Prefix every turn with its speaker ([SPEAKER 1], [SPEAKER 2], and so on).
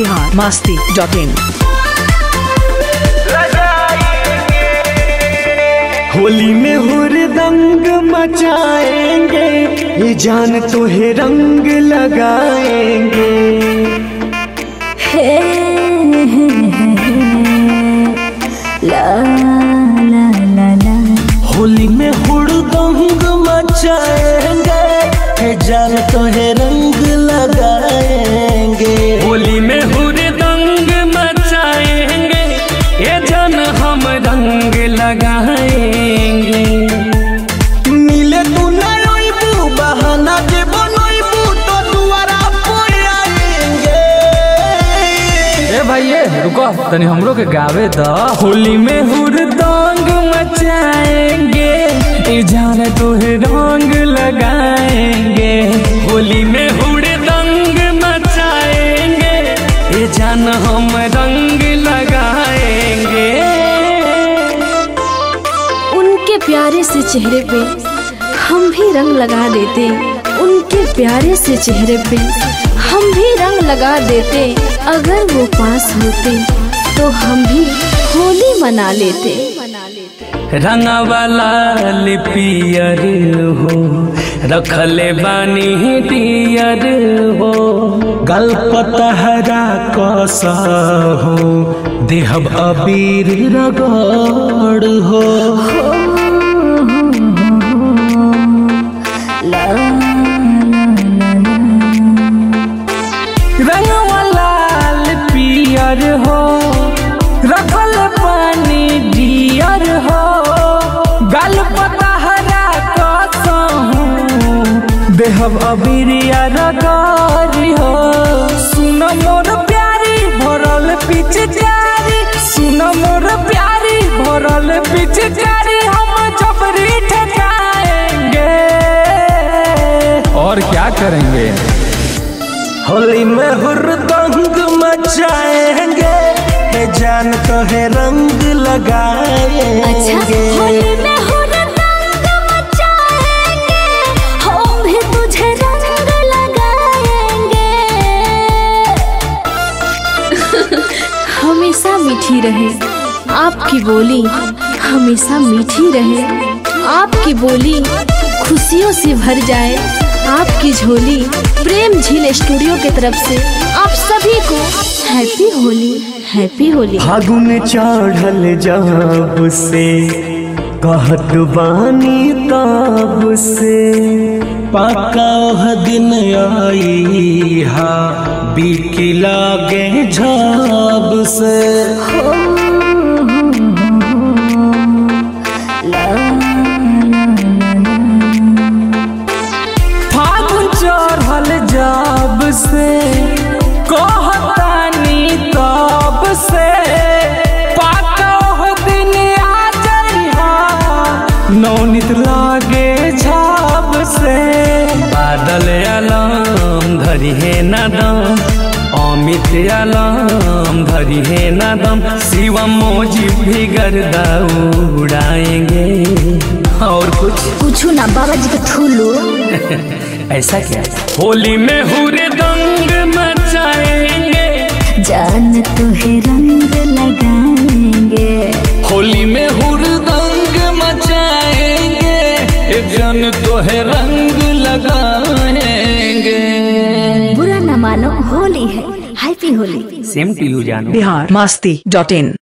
[SPEAKER 1] biharmasti.in।
[SPEAKER 2] Holi में हुरदंग मचाएंगे, ये जान तो है रंग लगाएंगे।
[SPEAKER 3] हे ला ला ला ला।
[SPEAKER 2] होली में हुरदंग मचाएंगे, ये जान तो है रंग लगाएंगे।
[SPEAKER 4] होली में हुरदंग मचाएंगे, ये जान हम रंग लगाएंगे।
[SPEAKER 2] मिले तू नयबू बहाना के बनयबू तो दुआरा पर आएंगे।
[SPEAKER 4] ए भाई रुको तनी हमरो के गावे द। होली में हुरदंग मचाएंगे, ये जान तो है रंग लगाएंगे। होली में हुरदंग मचाएंगे, ये जान हम रंग लगाएंगे।
[SPEAKER 3] उनके प्यारे से चेहरे पे हम भी रंग लगा देते, उनके प्यारे से चेहरे पे हम भी रंग लगा देते। अगर वो पास होते तो हम भी होली मना लेते।
[SPEAKER 4] रंगा वाला लिपियर हो, रखले बानी डियर हो।
[SPEAKER 2] गल पतहरा कसा हो, देहब अबीर रगड़ हो।
[SPEAKER 3] ला
[SPEAKER 4] रंगवा लाल पियर हो, रखल पानी डियर हो। गल पतहरा कसहूं, देहब अबीरिया रगड़ी हो। सुन मोर प्यारी भरल पिचकारी, सुन मोर प्यारी भरल पिचकारी। हम जबरी ठकाएंगे और क्या करेंगे।
[SPEAKER 2] होली में हुरदंग मचाएंगे, ये जान तो है रंग लगाएंगे।
[SPEAKER 3] अच्छा होली में हुरदंग मचाएंगे, हम भी तुझे रंग लगाएंगे। हमेशा मीठी रहे आपकी बोली, हमेशा मीठी रहे आपकी बोली। खुशियों से भर जाए आपकी झोली। प्रेम झील स्टूडियो की तरफ से आप सभी को हैप्पी होली, हैप्पी होली।
[SPEAKER 2] फागुन चढ़ल जब से कहत बानी तब से, पाका ओह दिन आई हा बीकी लागे झब से।
[SPEAKER 4] फागुन चढ़ल जब से कहतानी तब से, पाका ओह दिन आ जाइहा नौनित लागे छाब से। बादल आलम धरी है नादम, अमित आलम धरी है नादम। शिवम मोजी भी गर्दा उड़ाएंगे। और कुछ
[SPEAKER 3] ना बाबा जी का ठुलो।
[SPEAKER 4] ऐसा क्या। होली में हुरदंग मचाएंगे,
[SPEAKER 3] जान तो है रंग लगाएंगे।
[SPEAKER 4] होली में हुरदंग मचाएंगे, जान तो है रंग लगाएंगे।
[SPEAKER 3] बुरा न मानो होली है, happy Holi.
[SPEAKER 4] Same to you जानो।
[SPEAKER 1] biharmasti.in।